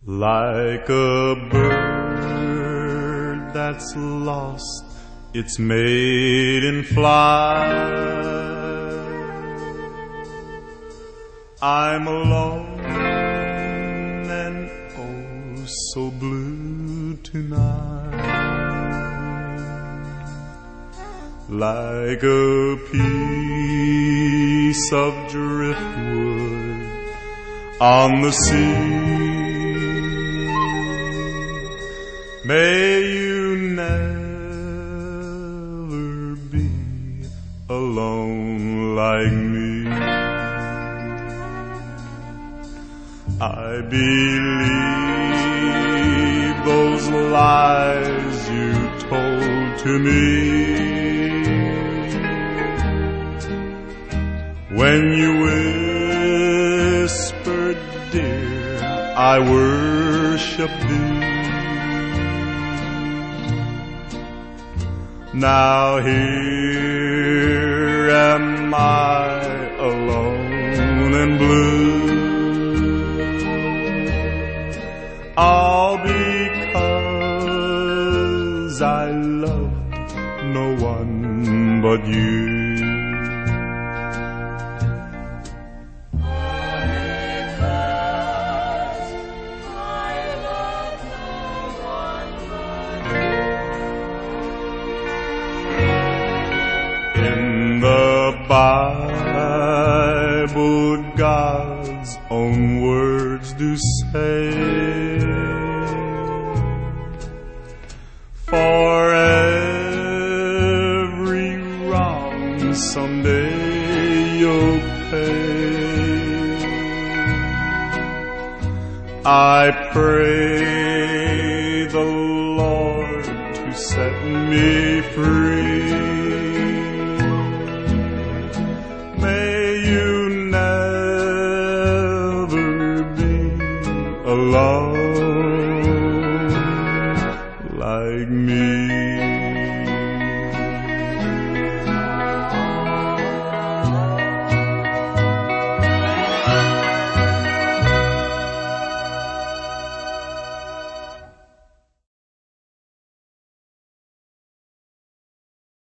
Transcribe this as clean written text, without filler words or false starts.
Like a bird that's lost its mate in flight, I'm alone and oh so blue tonight. Like a piece of driftwood on the sea, may you never be alone like me. I believe those lies you told to me when you whispered, dear, I worship thee. Now here am I alone and blue, all because I love no one but you. In the Bible, God's own words do say, for every wrong someday you'll pay. I pray the Lord to set me free. May you never be alone like me.